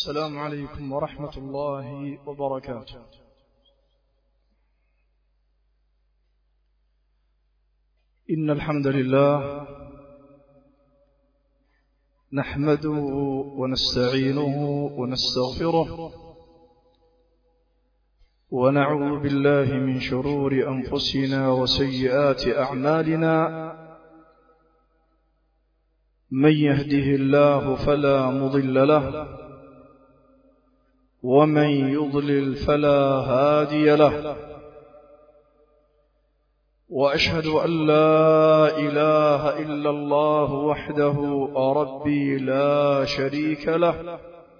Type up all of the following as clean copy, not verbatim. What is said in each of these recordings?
السلام عليكم ورحمة الله وبركاته. إن الحمد لله نحمده ونستعينه ونستغفره ونعوذ بالله من شرور أنفسنا وسيئات أعمالنا. من يهده الله فلا مضل له ومن يضلل فلا هادي له، وأشهد أن لا إله إلا الله وحده ربي لا شريك له،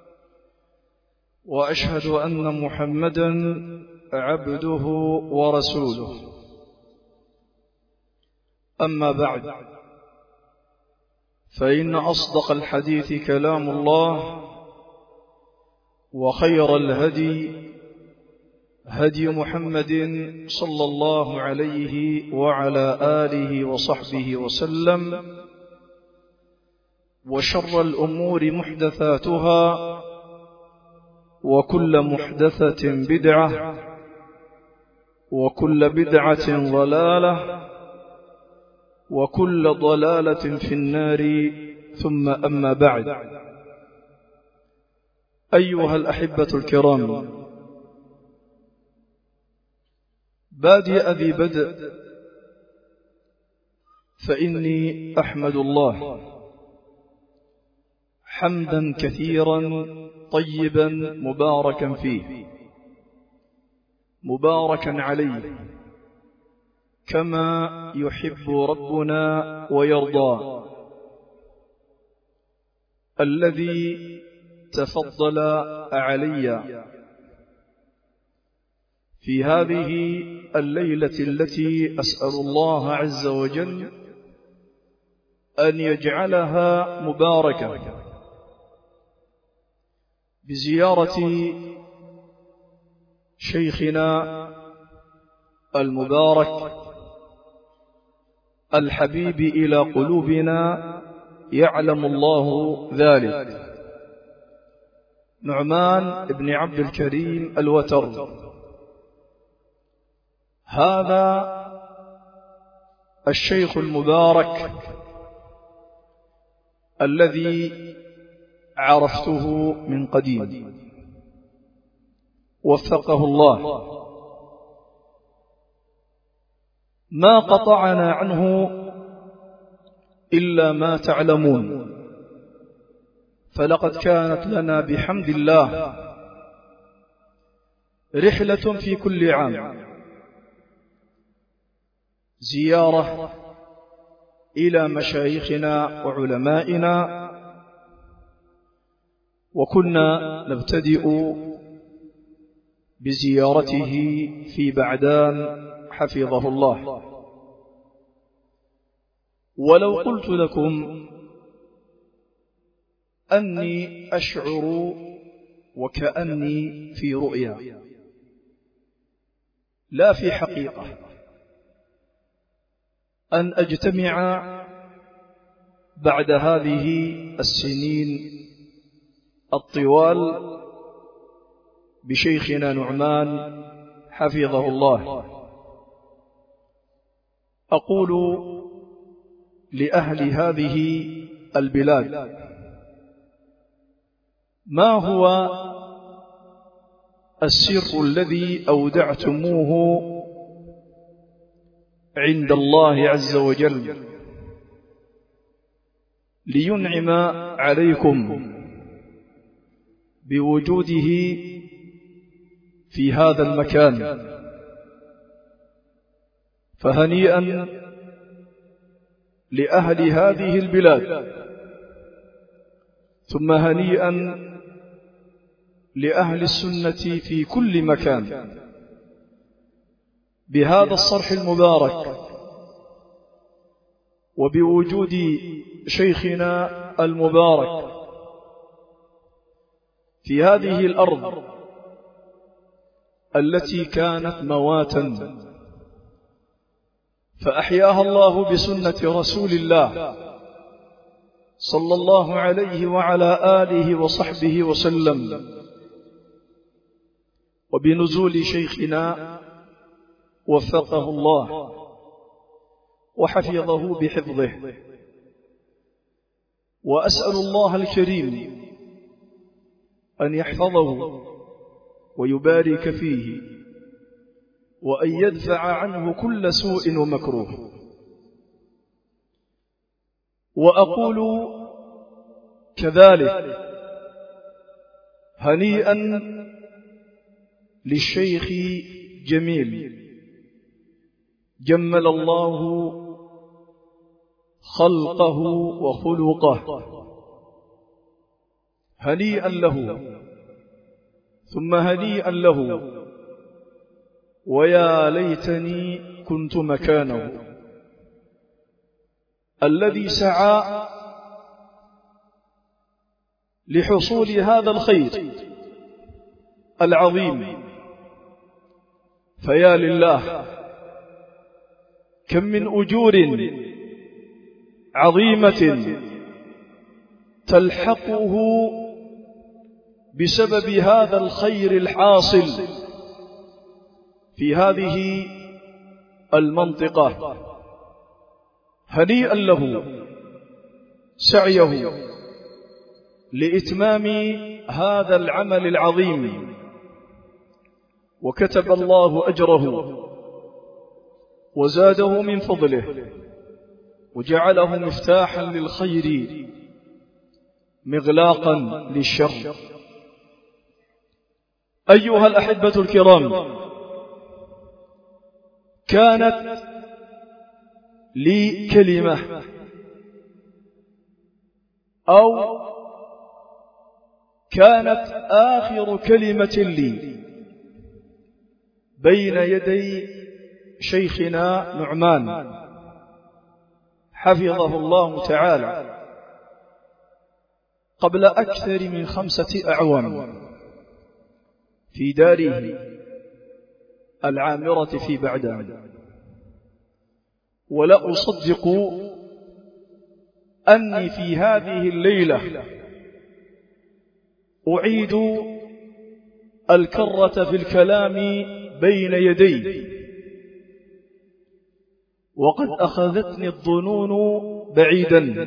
وأشهد أن محمدا عبده ورسوله. أما بعد، فإن أصدق الحديث كلام الله، وخير الهدي هدي محمد صلى الله عليه وعلى آله وصحبه وسلم، وشر الأمور محدثاتها، وكل محدثة بدعة، وكل بدعة ضلالة، وكل ضلالة في النار. ثم أما بعد، أيها الأحبة الكرام، بادئ ذي بدء، فإني أحمد الله حمدا كثيرا طيبا مباركا فيه، مباركا عليه كما يحب ربنا ويرضى، الذي تفضل علي في هذه الليلة التي أسأل الله عز وجل أن يجعلها مباركة، بزيارة شيخنا المبارك الحبيب إلى قلوبنا، يعلم الله ذلك، نعمان بن عبد الكريم الوتر. هذا الشيخ المبارك الذي عرفته من قديم، وفقه الله، ما قطعنا عنه إلا ما تعلمون، فلقد كانت لنا بحمد الله رحلة في كل عام، زيارة إلى مشايخنا وعلمائنا، وكنا نبتدئ بزيارته في بعدان حفظه الله. ولو قلت لكم أني أشعر وكأني في رؤيا لا في حقيقة، أن أجتمع بعد هذه السنين الطوال بشيخنا نعمان حفظه الله، أقول لأهل هذه البلاد: ما هو السر الذي أودعتموه عند الله عز وجل لينعم عليكم بوجوده في هذا المكان؟ فهنيئا لأهل هذه البلاد، ثم هنيئا لأهل السنة في كل مكان بهذا الصرح المبارك، وبوجود شيخنا المبارك في هذه الأرض التي كانت مواتا، فأحياها الله بسنة رسول الله صلى الله عليه وعلى آله وصحبه وسلم. وبنزول شيخنا وفقه الله وحفظه بحفظه، وأسأل الله الكريم أن يحفظه ويبارك فيه، وأن يدفع عنه كل سوء ومكروه. وأقول كذلك هنيئا للشيخ جميل، جمل الله خلقه وخلقه، هنيئا له ثم هنيئا له، ويا ليتني كنت مكانه، الذي سعى لحصول هذا الخير العظيم. فيا لله كم من أجور عظيمة تلحقه بسبب هذا الخير الحاصل في هذه المنطقة. هنيئا له سعيه لإتمام هذا العمل العظيم، وكتب الله أجره وزاده من فضله، وجعله مفتاحا للخير مغلاقا للشر. أيها الأحبة الكرام، كانت لي كلمة أو كانت آخر كلمة لي بين يدي شيخنا نعمان حفظه الله تعالى قبل أكثر من 5 أعوام في داره العامرة في بعدان. ولا أصدق أني في هذه الليلة أعيد الكرة في الكلام بين يدي، وقد أخذتني الظنون بعيدا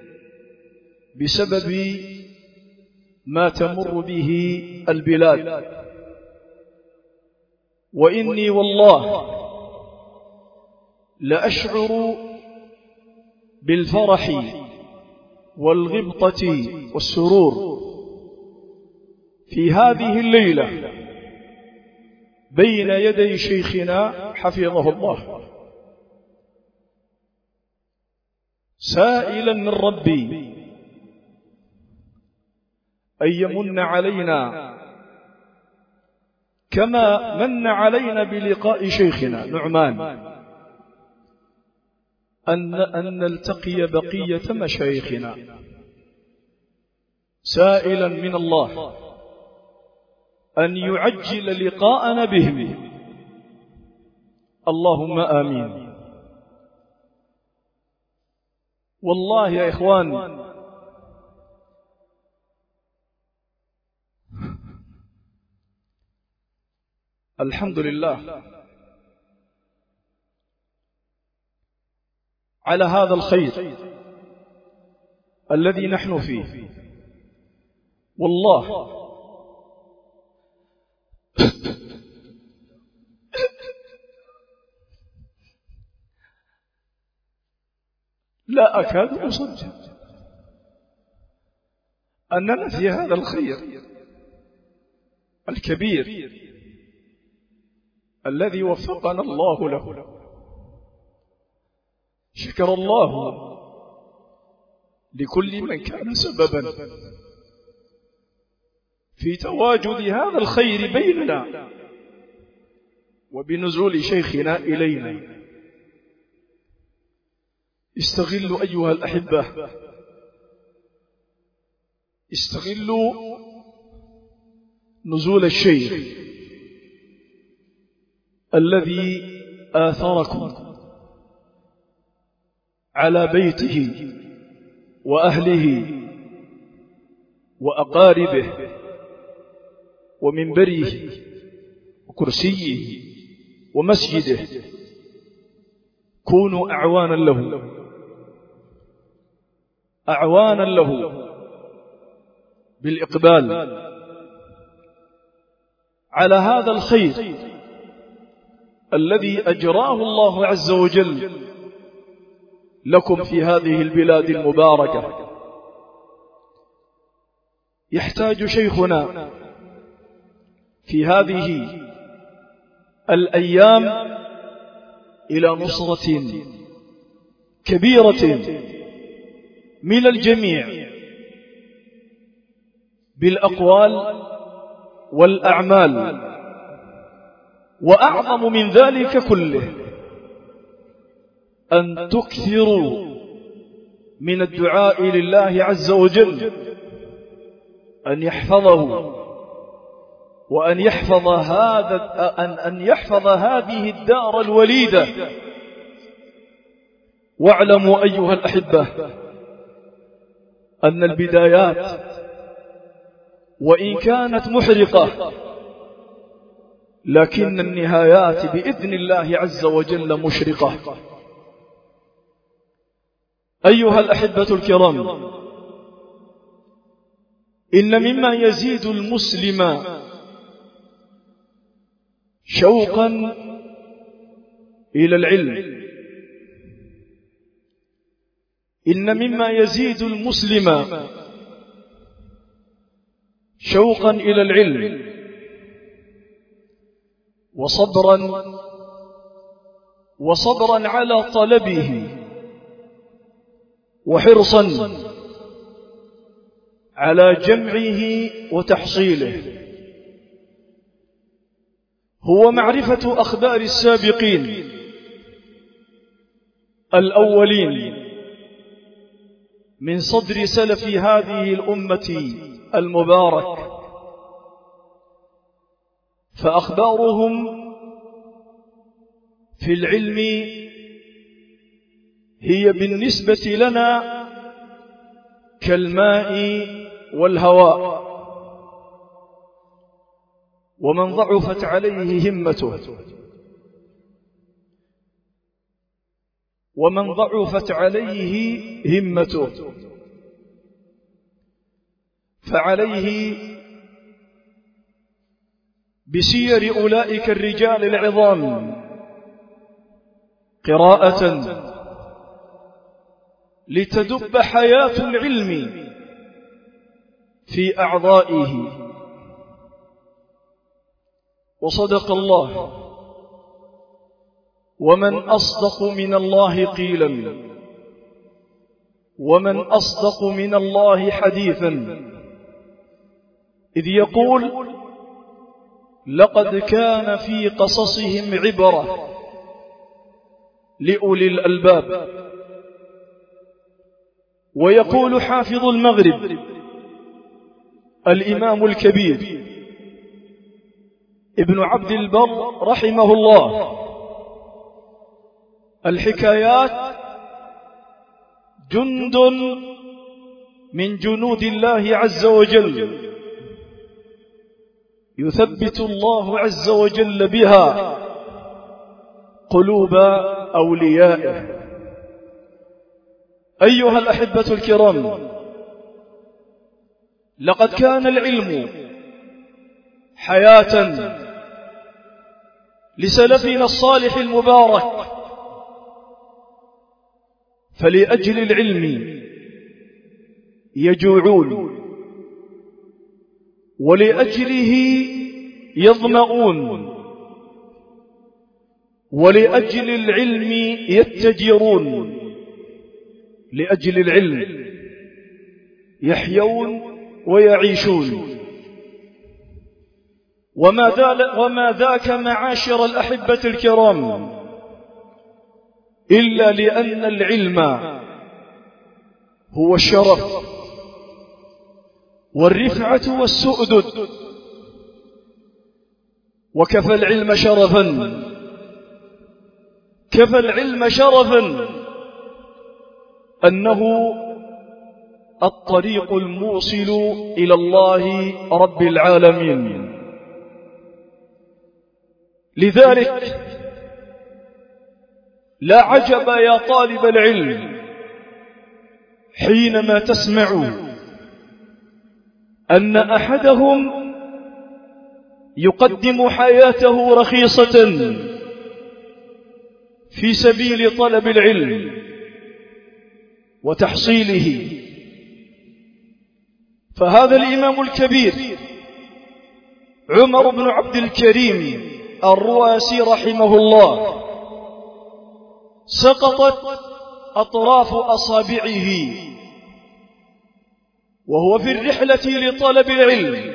بسبب ما تمر به البلاد. وإني والله لأشعر بالفرح والغبطة والسرور في هذه الليلة بين يدي شيخنا حفظه الله، سائلا من ربي أن يمن علينا كما من علينا بلقاء شيخنا نعمان، أن نلتقي بقية مشايخنا، سائلا من الله أن يعجل لقاءنا بهم. اللهم آمين. والله يا إخوان الحمد لله على هذا الخير الذي نحن فيه. والله لا أكاد أصدق أننا في هذا الخير الكبير الذي وفقنا الله له. شكر الله لكل من كان سببا في تواجد هذا الخير بيننا وبنزول شيخنا إلينا. استغلوا أيها الأحبة، استغلوا نزول الشيخ الذي آثركم على بيته وأهله وأقاربه ومنبره وكرسيه ومسجده، كونوا أعوانا له بالإقبال على هذا الخير الذي أجراه الله عز وجل لكم في هذه البلاد المباركة. يحتاج شيخنا في هذه الأيام إلى نصرة كبيرة من الجميع بالأقوال والأعمال، وأعظم من ذلك كله أن تكثروا من الدعاء لله عز وجل أن يحفظه وأن يحفظ هذه الدار الوليدة. واعلموا أيها الأحبة أن البدايات وإن كانت محرقة لكن النهايات بإذن الله عز وجل مشرقة. أيها الأحبة الكرام، إن مما يزيد المسلم شوقا إلى العلم، إن مما يزيد المسلم شوقا إلى العلم وصبرا على طلبه وحرصا على جمعه وتحصيله هو معرفة أخبار السابقين الأولين من صدر سلف هذه الأمة المبارك، فأخبارهم في العلم هي بالنسبة لنا كالماء والهواء، ومن ضعفت عليه همته فعليه بسير أولئك الرجال العظام قراءة لتدب حياة العلم في أعضائه. وصدق الله، ومن أصدق من الله قيلا ومن أصدق من الله حديثا، إذ يقول لقد كان في قصصهم عبرة لأولي الألباب. ويقول حافظ المغرب الإمام الكبير ابن عبد البر رحمه الله: الحكايات جند من جنود الله عز وجل يثبت الله عز وجل بها قلوب أوليائه. أيها الأحبة الكرام، لقد كان العلم حياة لسلفنا الصالح المبارك، فلأجل العلم يجوعون، ولأجله يظمؤون، ولأجل العلم يتجرون، لأجل العلم يحيون ويعيشون. وما ذاك معاشر الأحبة الكرام إلا لأن العلم هو الشرف والرفعة والسؤدد. وكفى العلم شرفا أنه الطريق الموصل إلى الله رب العالمين. لذلك لا عجب يا طالب العلم حينما تسمع أن أحدهم يقدم حياته رخيصة في سبيل طلب العلم وتحصيله. فهذا الإمام الكبير عمر بن عبد الكريم الرواسي رحمه الله سقطت أطراف أصابعه وهو في الرحلة لطلب العلم.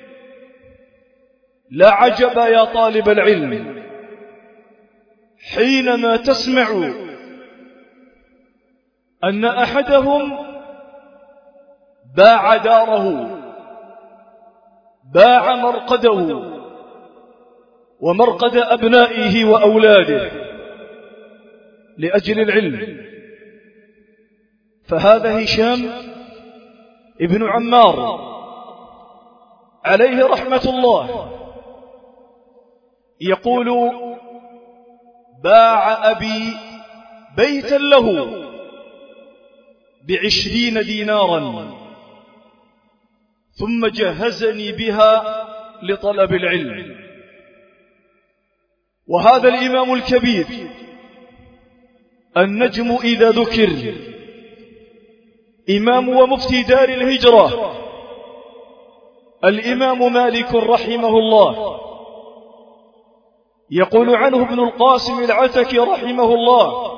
لا عجب يا طالب العلم حينما تسمع أن أحدهم باع داره، باع مرقده ومرقد أبنائه وأولاده لأجل العلم. فهذا هشام ابن عمار عليه رحمة الله يقول: باع أبي بيتا له ب20 دينارا ثم جهزني بها لطلب العلم. وهذا الإمام الكبير النجم إذا ذكر إمام ومفتي دار الهجرة الإمام مالك رحمه الله يقول عنه ابن القاسم العتكي رحمه الله: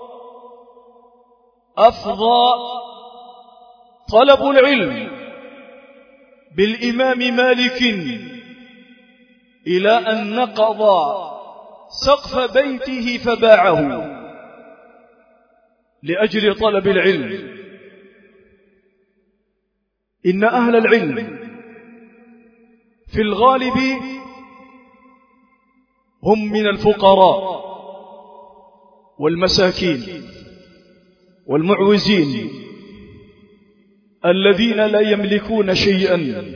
أفضى طلب العلم بالإمام مالك إلى أن نقض سقف بيته فباعه لأجل طلب العلم. إن أهل العلم في الغالب هم من الفقراء والمساكين والمعوزين الذين لا يملكون شيئا،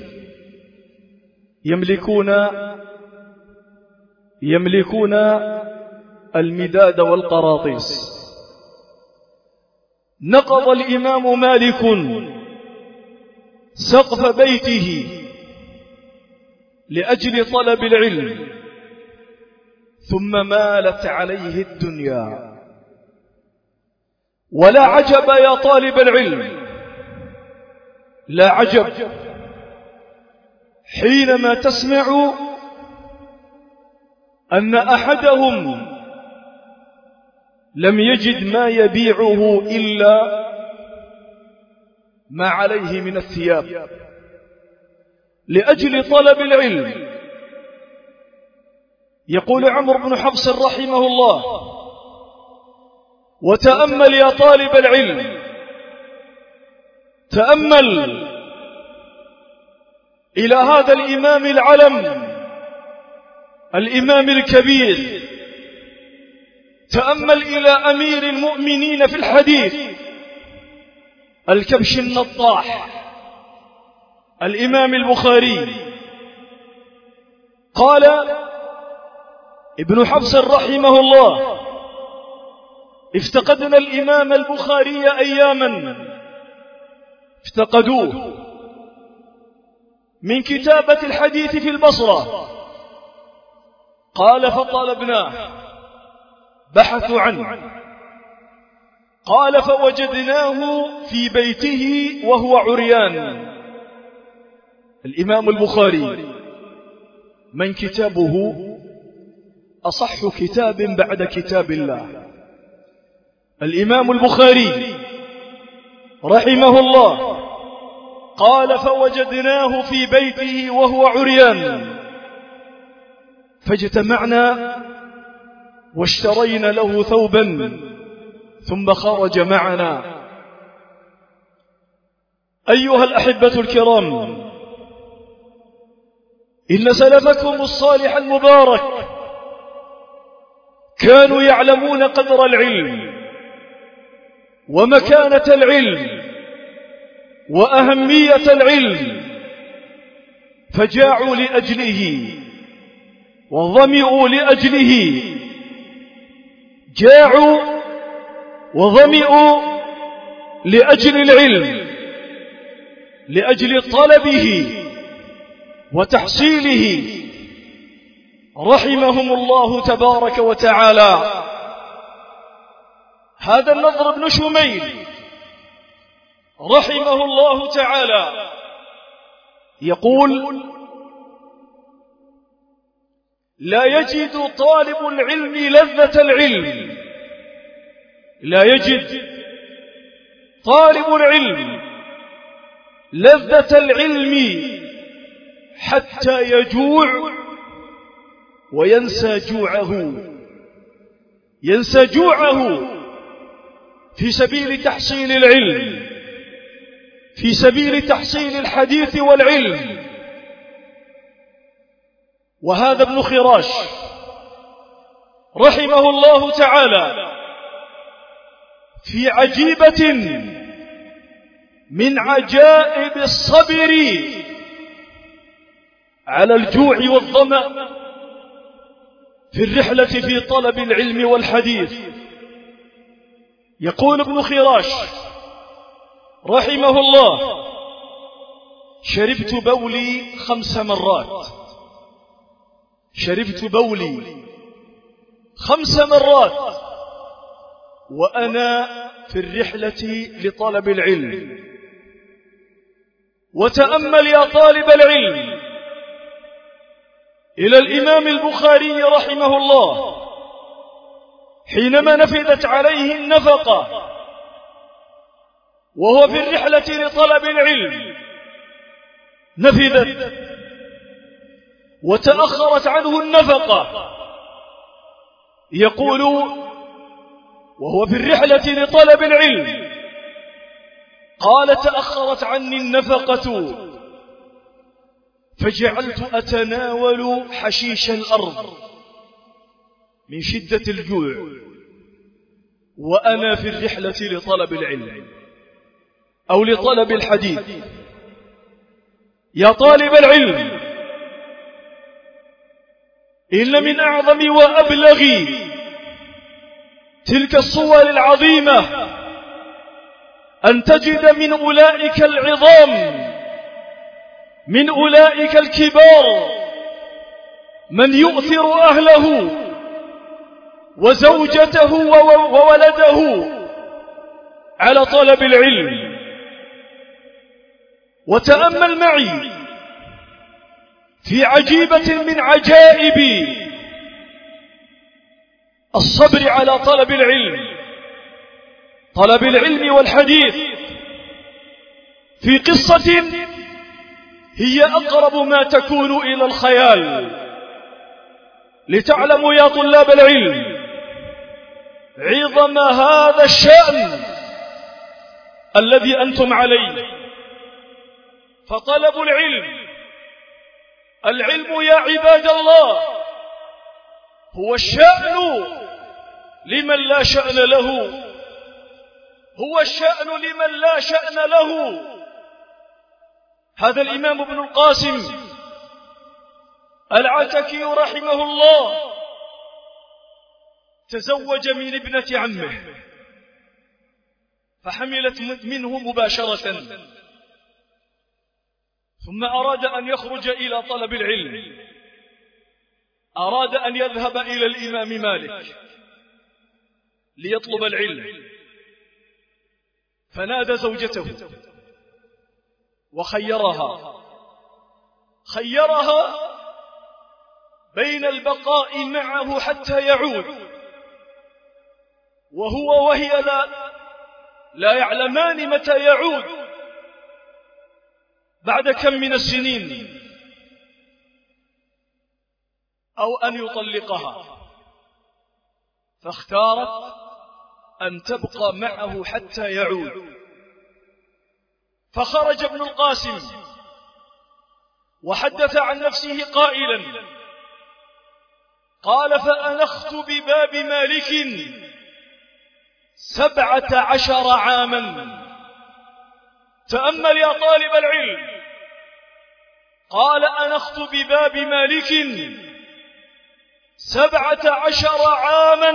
يملكون المداد والقراطيس. نقض الإمام مالك سقف بيته لأجل طلب العلم ثم مالت عليه الدنيا. ولا عجب يا طالب العلم، لا عجب حينما تسمع أن أحدهم لم يجد ما يبيعه إلا ما عليه من الثياب لأجل طلب العلم. يقول عمرو بن حفص رحمه الله: وتأمل يا طالب العلم، تأمل إلى هذا الإمام العلم، الإمام الكبير، تأمل إلى أمير المؤمنين في الحديث الكبش النطاح الإمام البخاري. قال ابن حفص رحمه الله: افتقدنا الإمام البخاري أياما افتقدوه من كتابة الحديث في البصرة. قال فطلبناه، بحثوا عنه. قال فوجدناه في بيته وهو عريان. الإمام البخاري من كتابه أصح كتاب بعد كتاب الله، الإمام البخاري رحمه الله. قال فوجدناه في بيته وهو عريان فاجتمعنا واشترينا له ثوبا ثم خرج معنا. أيها الأحبة الكرام، إن سلفكم الصالح المبارك كانوا يعلمون قدر العلم ومكانة العلم وأهمية العلم، فجاعوا لأجله وظمئوا لأجله، جاعوا وظمئوا لأجل العلم، لأجل طلبه وتحصيله، رحمهم الله تبارك وتعالى. هذا النضر بن شميل رحمه الله تعالى يقول: لا يجد طالب العلم لذة العلم، لا يجد طالب العلم لذة العلم حتى يجوع وينسى جوعه، ينسى جوعه في سبيل تحصيل العلم، في سبيل تحصيل الحديث والعلم. وهذا ابن خراش رحمه الله تعالى في عجيبة من عجائب الصبر على الجوع والظمأ في الرحلة في طلب العلم والحديث. يقول ابن خراش رحمه الله: شربت بولي 5 مرات، شربت بولي 5 مرات وأنا في الرحلة لطلب العلم. وتأمل يا طالب العلم إلى الإمام البخاري رحمه الله حينما نفذت عليه النفقة وهو في الرحلة لطلب العلم، نفذت وتأخرت عنه النفقة. يقول وهو في الرحلة لطلب العلم: قال: تأخرت عني النفقة فجعلت أتناول حشيش الأرض من شدة الجوع وأنا في الرحلة لطلب العلم أو لطلب الحديث. يا طالب العلم، إن من أعظم وأبلغ تلك الصور العظيمة أن تجد من أولئك العظام، من أولئك الكبار، من يؤثر أهله وزوجته وولده على طلب العلم. وتأمل معي في عجيبة من عجائب الصبر على طلب العلم، طلب العلم والحديث، في قصة هي أقرب ما تكون إلى الخيال، لتعلموا يا طلاب العلم عظم هذا الشأن الذي أنتم عليه. فطلب العلم، العلم يا عباد الله هو الشأن لمن لا شأن له، هو الشأن لمن لا شأن له. هذا الإمام ابن القاسم العتكي رحمه الله تزوج من ابنة عمه فحملت منه مباشرة، ثم أراد أن يخرج إلى طلب العلم، أراد أن يذهب إلى الإمام مالك ليطلب العلم، فنادى زوجته وخيرها بين البقاء معه حتى يعود، وهو وهي لا يعلمان متى يعود بعد كم من السنين، أو أن يطلقها، فاختارت أن تبقى معه حتى يعود. فخرج ابن القاسم وحدث عن نفسه قائلا: قال: فأنخت بباب مالك 17 عاما تأمل يا طالب العلم. قال أنخت بباب مالك 17 عاما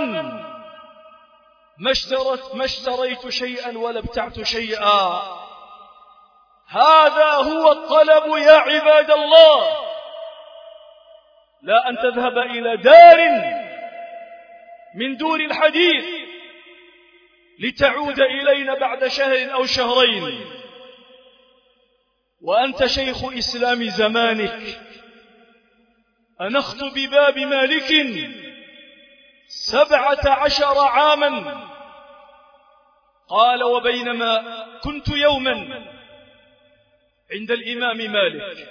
ما اشتريت شيئا ولا ابتعت شيئا. هذا هو الطلب يا عباد الله، لا أن تذهب إلى دار من دور الحديث لتعود إلينا بعد شهر أو شهرين وأنت شيخ إسلام زمانك. أنخت بباب مالك 17 عاما. قال وبينما كنت يوما عند الإمام مالك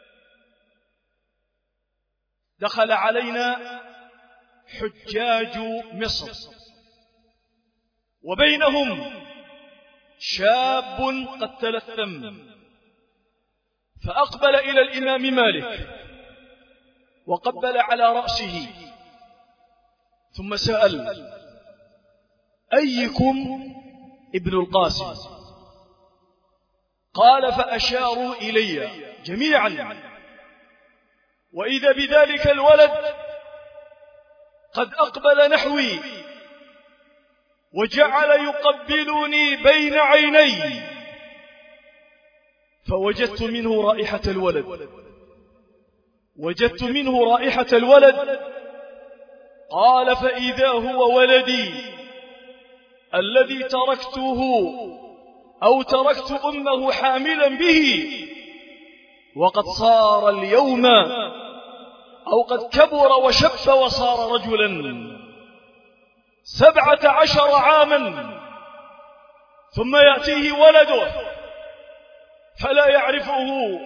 دخل علينا حجاج مصر وبينهم شاب قد تلثم، فأقبل إلى الإمام مالك وقبل على رأسه ثم سأل أيكم ابن القاسم؟ قال فأشاروا إلي جميعا، وإذا بذلك الولد قد أقبل نحوي وجعل يقبلني بين عيني، فوجدت منه رائحة الولد، وجدت منه رائحة الولد. قال فإذا هو ولدي الذي تركته أو تركت أمه حاملا به، وقد صار اليوم أو قد كبر وشب وصار رجلا 17 عاما، ثم يأتيه ولده فلا يعرفه.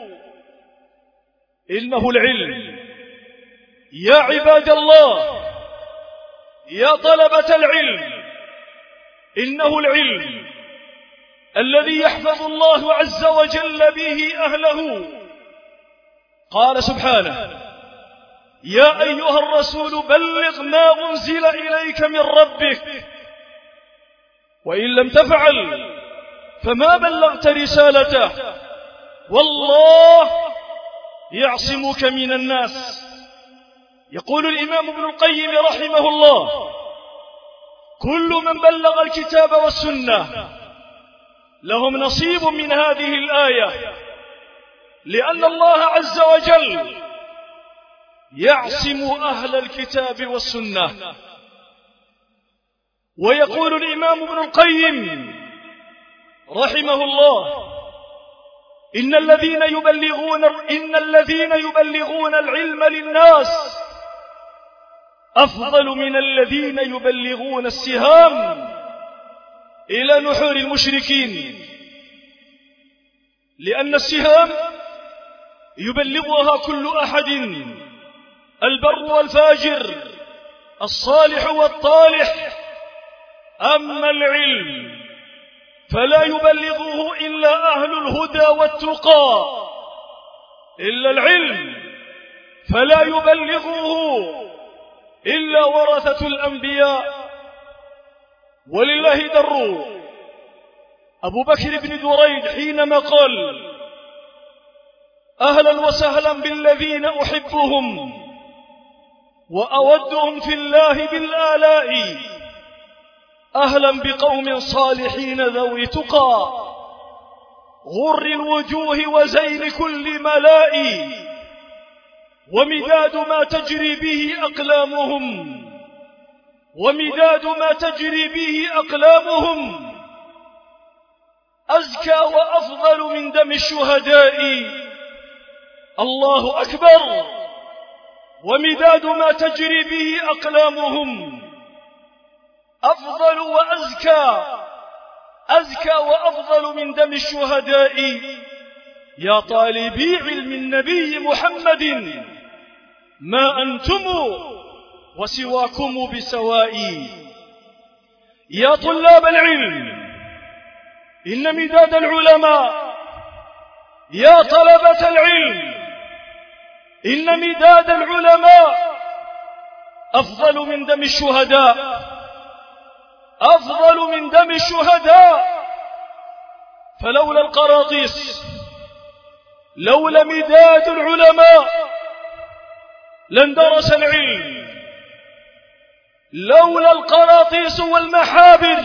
إنه العلم يا عباد الله، يا طلبة العلم، إنه العلم الذي يحفظ الله عز وجل به أهله. قال سبحانه يا أيها الرسول بلغ ما أنزل إليك من ربك، وإن لم تفعل فما بلغت رسالته، والله يعصمك من الناس. يقول الإمام ابن القيم رحمه الله كل من بلغ الكتاب والسنة لهم نصيب من هذه الآية، لأن الله عز وجل يعصم أهل الكتاب والسنة. ويقول الإمام ابن القيم رحمه الله إن الذين يبلغون العلم للناس أفضل من الذين يبلغون السهام إلى نحور المشركين، لأن السهام يبلغها كل أحد، البر والفاجر، الصالح والطالح. أما العلم فلا يبلغه إلا أهل الهدى والتقى، إلا العلم فلا يبلغه إلا ورثة الأنبياء. ولله در أبو بكر بن دريد حينما قال أهلا وسهلا بالذين أحبهم وأودهم في الله بالآلاء، أهلا بقوم صالحين ذوي تقى غر الوجوه وزين كل ملاء، ومداد ما تجري به أقلامهم، ومداد ما تجري به أقلامهم أزكى وأفضل من دم الشهداء. الله أكبر. ومداد ما تجري به أقلامهم أفضل وأزكى، أزكى وأفضل من دم الشهداء. يا طالبي علم النبي محمد ما أنتم وسواكم بسواء. يا طلاب العلم إن مداد العلماء، يا طلبة العلم إن مداد العلماء أفضل من دم الشهداء، أفضل من دم الشهداء. فلولا القراطيس، لولا مداد العلماء لاندرس العلم، لولا القراطيس والمحابر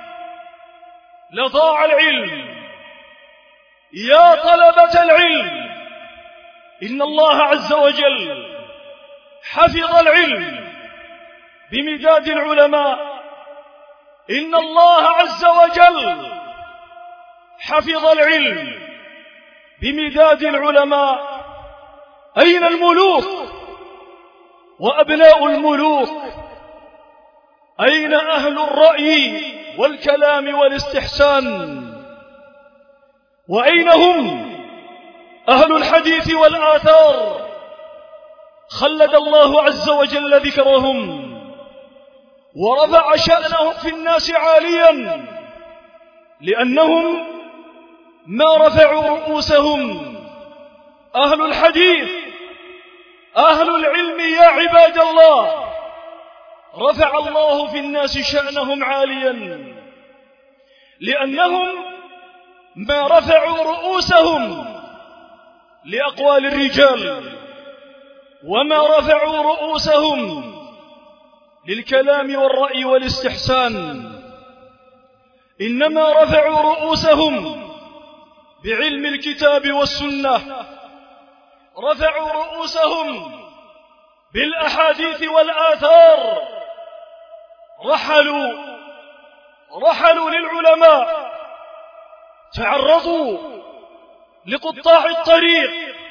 لضاع العلم. يا طلبة العلم، إن الله عز وجل حفظ العلم بمداد العلماء. إن الله عز وجل حفظ العلم بمداد العلماء. أين الملوك وأبناء الملوك؟ أين أهل الرأي والكلام والاستحسان؟ وأين هم أهل الحديث والآثار؟ خلد الله عز وجل ذكرهم ورفع شأنهم في الناس عاليا، لأنهم ما رفعوا رؤوسهم. أهل الحديث أهل العلم يا عباد الله رفع الله في الناس شأنهم عاليا، لأنهم ما رفعوا رؤوسهم لأقوال الرجال، وما رفعوا رؤوسهم للكلام والرأي والاستحسان، إنما رفعوا رؤوسهم بعلم الكتاب والسنة، رفعوا رؤوسهم بالأحاديث والآثار، رحلوا للعلماء، تعرضوا لقطاع الطريق،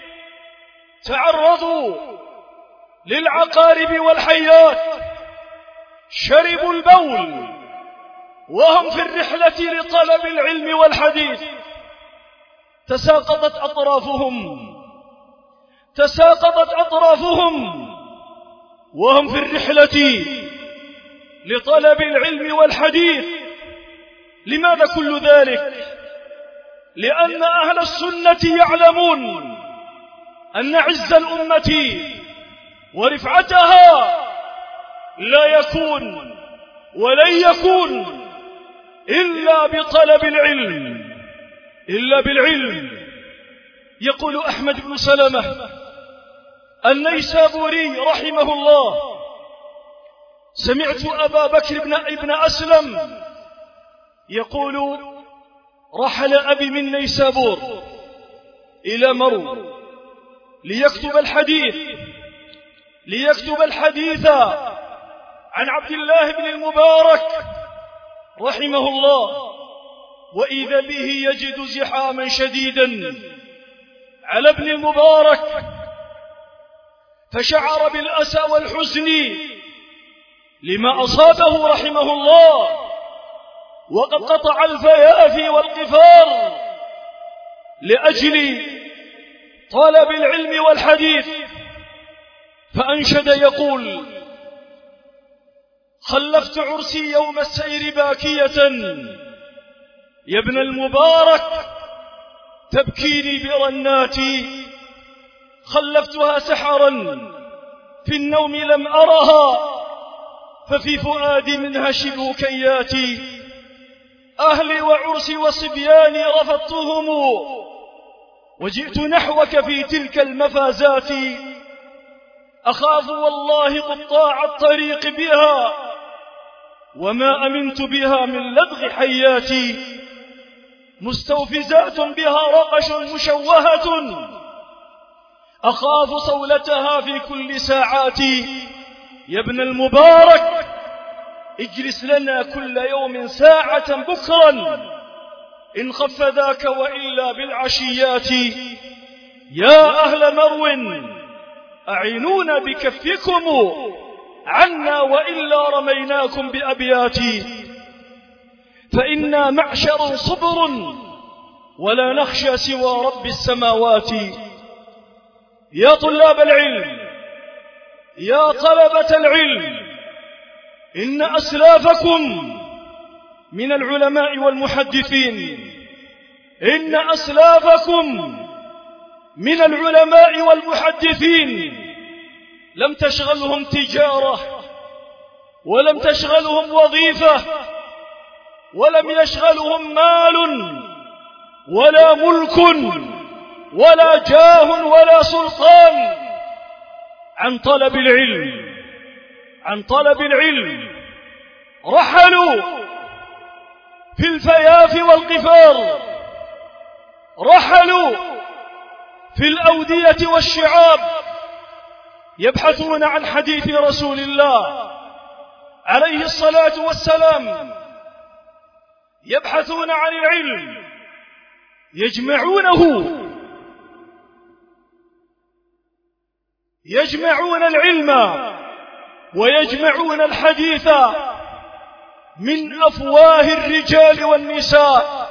تعرضوا للعقارب والحيات، شربوا البول وهم في الرحلة لطلب العلم والحديث، تساقطت أطرافهم وهم في الرحلة لطلب العلم والحديث. لماذا كل ذلك؟ لأن أهل السنة يعلمون أن عز الأمة ورفعتها لا يكون ولن يكون إلا بطلب العلم، إلا بالعلم. يقول أحمد بن سلمة النيسابوري رحمه الله: سمعت أبا بكر ابن أسلم يقول: رحل أبي من نيسابور إلى مرو ليكتب الحديث عن عبد الله بن المبارك رحمه الله، وإذا به يجد زحاما شديدا على ابن المبارك، فشعر بالأسى والحزن لما أصابه رحمه الله، وقد قطع الفيافي والقفار لأجل طلب العلم والحديث، فأنشد يقول: خلفت عرسي يوم السير باكية يا ابن المبارك تبكيني برناتي، خلفتها سحرا في النوم لم أرها، ففي فؤادي منها شبوكياتي، أهلي وعرسي وصبياني رفضتهم، وجئت نحوك في تلك المفازات، أخاف والله قطاع الطريق بها، وما أمنت بها من لدغ حياتي، مستوفزات بها رقش مشوهة، أخاف صولتها في كل ساعاتي، يا ابن المبارك اجلس لنا كل يوم ساعة بكرا، إن خف ذاك وإلا بالعشيات، يا أهل مرو أعينونا بكفكم عنا وإلا رميناكم بأبياتي، فإنا معشر صبر ولا نخشى سوى رب السماوات. يا طلاب العلم، يا طلبة العلم، إن أسلافكم من العلماء والمحدثين، إن أسلافكم من العلماء والمحدثين لم تشغلهم تجارة، ولم تشغلهم وظيفة، ولم يشغلهم مال، ولا ملك ولا جاه ولا سلطان عن طلب العلم، عن طلب العلم. رحلوا في الفياف والقفار، رحلوا في الأودية والشعاب، يبحثون عن حديث رسول الله عليه الصلاة والسلام، يبحثون عن العلم، يجمعون العلم ويجمعون الحديث من أفواه الرجال والنساء.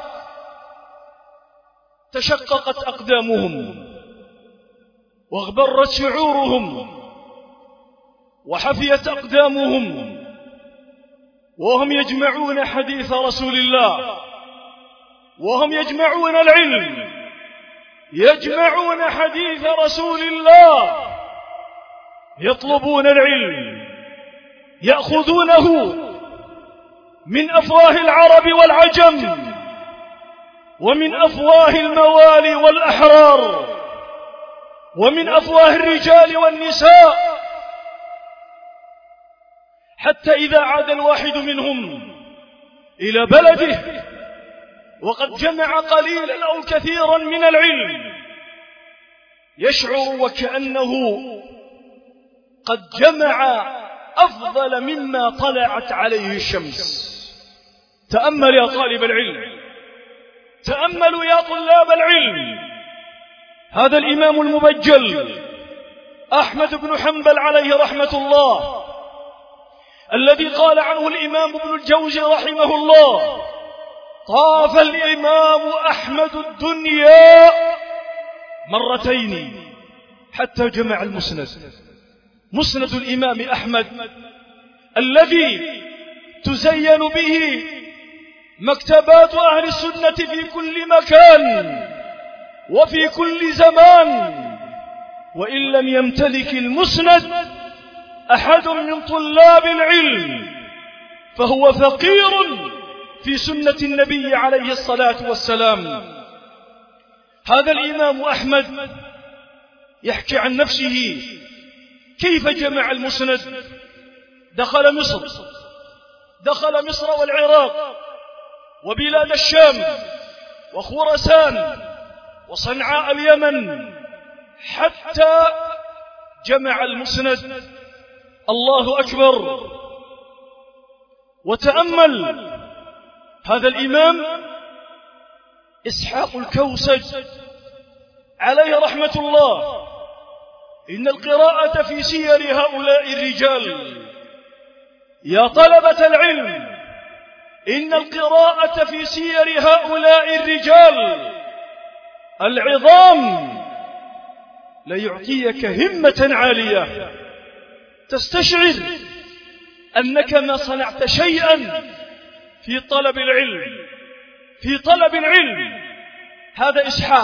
تشققت أقدامهم واغبرت شعورهم وحفيت أقدامهم وهم يجمعون حديث رسول الله، وهم يجمعون العلم، يجمعون حديث رسول الله، يطلبون العلم، يأخذونه من أفواه العرب والعجم ومن أفواه الموالي والأحرار ومن أفواه الرجال والنساء، حتى إذا عاد الواحد منهم إلى بلده وقد جمع قليلا أو كثيرا من العلم، يشعر وكأنه قد جمع أفضل مما طلعت عليه الشمس. تأمل يا طالب العلم، تأملوا يا طلاب العلم. هذا الإمام المبجل أحمد بن حنبل عليه رحمة الله، الذي قال عنه الإمام ابن الجوزي رحمه الله: طاف الإمام أحمد الدنيا مرتين حتى جمع المسند. مسند الإمام أحمد الذي تزين به مكتبات أهل السنة في كل مكان وفي كل زمان، وإن لم يمتلك المسند أحد من طلاب العلم فهو فقير في سنة النبي عليه الصلاة والسلام. هذا الإمام أحمد يحكي عن نفسه كيف جمع المسند. دخل مصر والعراق وبلاد الشام وخراسان وصنعاء اليمن حتى جمع المسند. الله أكبر. وتأمل هذا الإمام إسحاق الكوسج عليه رحمة الله، إن القراءة في سير هؤلاء الرجال يا طلبة العلم، إن القراءة في سير هؤلاء الرجال العظام ليعطيك همة عالية، تستشعر أنك ما صنعت شيئا في طلب العلم، في طلب العلم. هذا إسحاق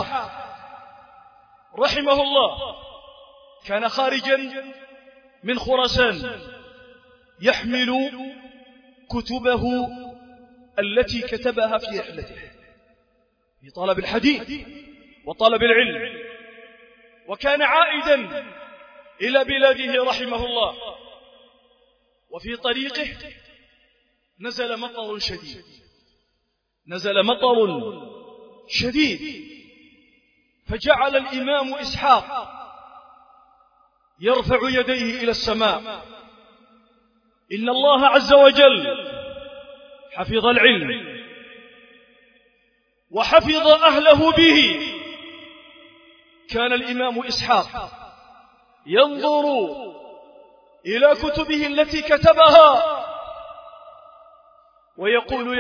رحمه الله كان خارجا من خراسان يحمل كتبه التي كتبها في رحلته في طلب الحديث وطلب العلم، وكان عائدا إلى بلاده رحمه الله، وفي طريقه نزل مطر شديد، فجعل الإمام إسحاق يرفع يديه إلى السماء: إن الله عز وجل حفظ العلم وحفظ أهله به. كان الإمام إسحاق ينظر إلى كتبه التي كتبها ويقول: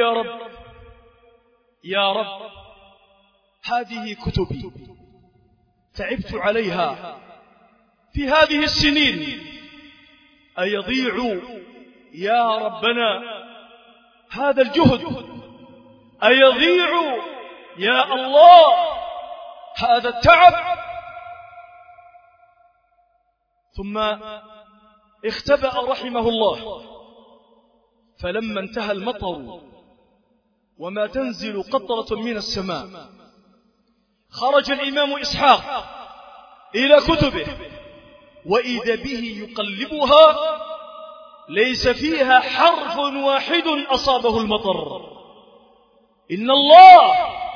يا رب هذه كتبي تعبت عليها في هذه السنين، أيضيع يا ربنا هذا الجهد؟ أيضيع يا الله هذا التعب؟ ثم اختبأ رحمه الله، فلما انتهى المطر وما تنزل قطرة من السماء خرج الإمام إسحاق إلى كتبه وإذا به يقلبها ليس فيها حرف واحد أصابه المطر. إن الله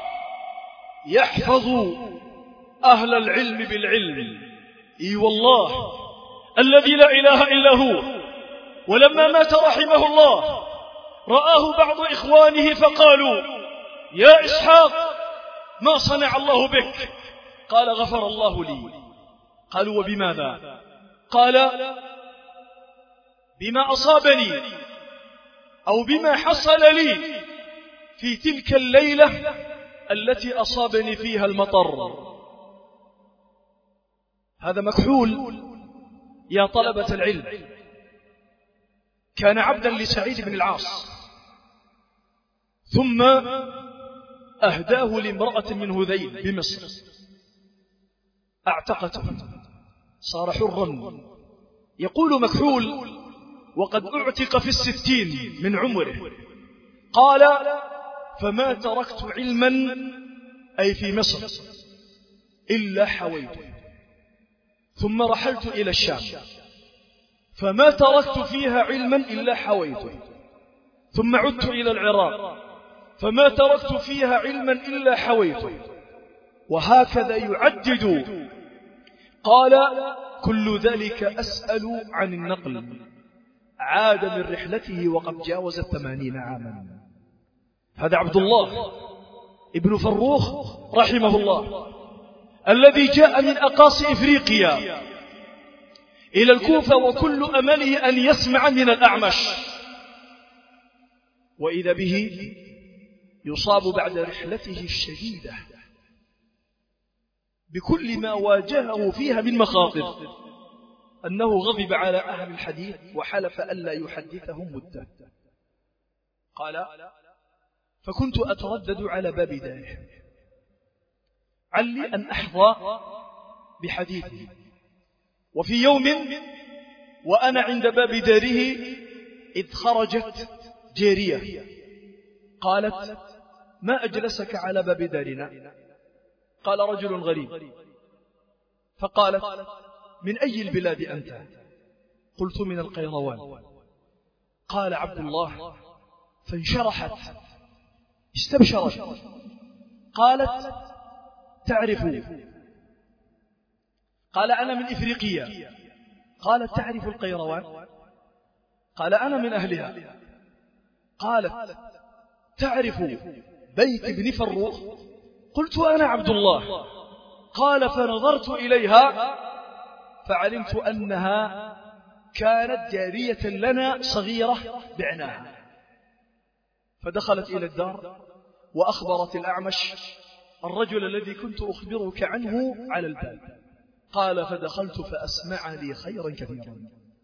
يحفظ أهل العلم بالعلم. إي والله الذي لا إله إلا هو. ولما مات رحمه الله رآه بعض إخوانه فقالوا: يا إسحاق ما صنع الله بك؟ قال: غفر الله لي. قالوا: وبماذا؟ قال: بما أصابني أو بما حصل لي في تلك الليلة التي أصابني فيها المطر. هذا مكحول يا طلبة العلم. كان عبدا لسعيد بن العاص، ثم أهداه لامرأة من هذيل بمصر، أعتقته صار حرا. يقول مكحول: وقد أعتق في 60 من عمره. قال: فما تركت علما أي في مصر إلا حويته، ثم رحلت إلى الشام فما تركت فيها علما إلا حويته، ثم عدت إلى العراق فما تركت فيها علما إلا حويته، وهكذا يعدد. قال: كل ذلك أسأل عن النقل. عاد من رحلته وقد جاوز 80 عاما. هذا عبد الله ابن فروخ رحمه الله الذي جاء من أقاصي إفريقيا إلى الكوفة وكل أمله أن يسمع من الأعمش، وإذا به يصاب بعد رحلته الشديدة بكل ما واجهه فيها من مخاطر أنه غضب على أهل الحديث وحلف ألا يحدثهم مدة. قال: فكنت أتردد على باب داره علي أن أحظى بحديثه. وفي يوم وأنا عند باب داره إذ خرجت جارية قالت: ما أجلسك على باب دارنا؟ قال: رجل غريب. فقالت: من أي البلاد أنت؟ قلت: من القيروان. قال عبد الله: فانشرحت استبشرت. قالت: تعرف؟ قال: أنا من إفريقيا. قالت: تعرف القيروان؟ قال: أنا من أهلها. قالت: تعرف بيت ابن فروخ؟ قلت: أنا عبد الله. قال: فنظرت إليها فعلمت أنها كانت جارية لنا صغيرة بعناها. فدخلت إلى الدار وأخبرت الأعمش الرجل الذي كنت أخبرك عنه على الباب. قال: فدخلت فأسمع لي خيرا كثيرا.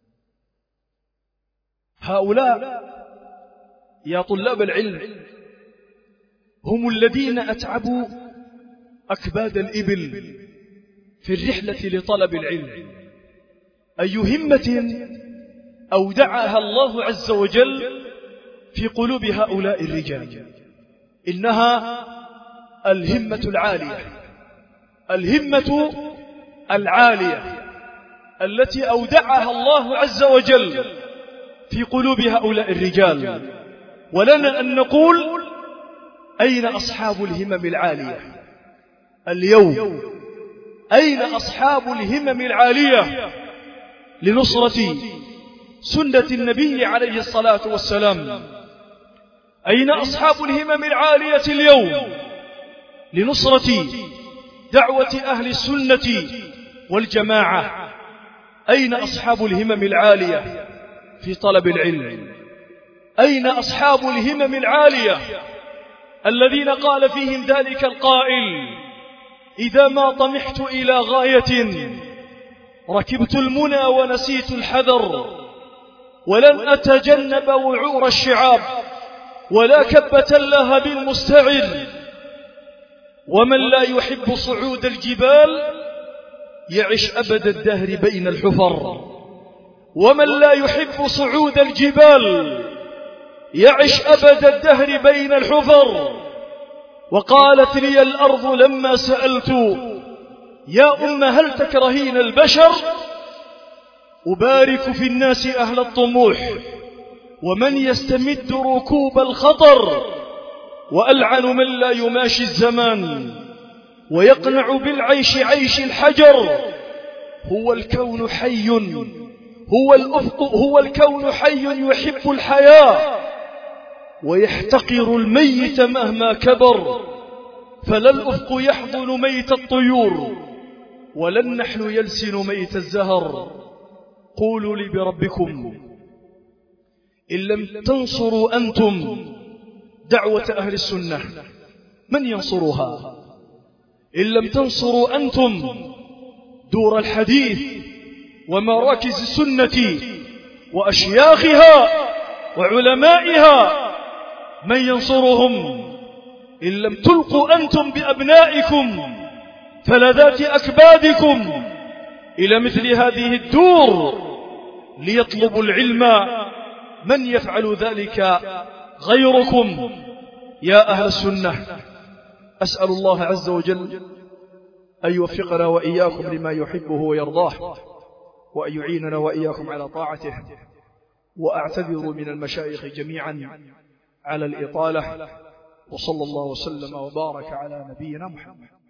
هؤلاء يا طلاب العلم هم الذين أتعبوا أكباد الإبل في الرحلة لطلب العلم. أي همة أودعها الله عز وجل في قلوب هؤلاء الرجال. إنها الهمة العالية، الهمة العالية التي أودعها الله عز وجل في قلوب هؤلاء الرجال. ولنا أن نقول: أين أصحاب الهمم العالية اليوم؟ أين أصحاب الهمم العالية لنصرة سنة النبي عليه الصلاة والسلام؟ أين أصحاب الهمم العالية اليوم لنصرة دعوة أهل السنة والجماعة؟ أين أصحاب الهمم العالية في طلب العلم؟ أين أصحاب الهمم العالية الذين قال فيهم ذلك القائل: إذا ما طمحت إلى غاية ركبت المنى ونسيت الحذر، ولن أتجنب وعور الشعاب ولا كبة لها بالمستعر، ومن لا يحب صعود الجبال يعش أبد الدهر بين الحفر، ومن لا يحب صعود الجبال يعش أبد الدهر بين الحفر. وقالت لي الأرض لما سألت يا هل تكرهين البشر؟ أبارك في الناس أهل الطموح ومن يستمد ركوب الخطر، وألعن من لا يماشي الزمان ويقنع بالعيش عيش الحجر. هو الكون حي، هو الأفق، هو الكون حي يحب الحياة ويحتقر الميت مهما كبر. فلا الأفق يحضن ميت الطيور ولا النحل يلسن ميت الزهر. قولوا لي بربكم إن لم تنصروا أنتم دعوة أهل السنة من ينصرها؟ إن لم تنصروا أنتم دور الحديث ومراكز السنة وأشياخها وعلمائها من ينصرهم؟ إن لم تلقوا أنتم بأبنائكم فلذات أكبادكم إلى مثل هذه الدور ليطلبوا العلم من يفعل ذلك غيركم؟ يا أهل السنة، أسأل الله عز وجل أن يوفقنا وإياكم لما يحبه ويرضاه، وأن يعيننا وإياكم على طاعته. وأعتذر من المشايخ جميعا على الإطالة، وصلى الله وسلم وبارك على نبينا محمد.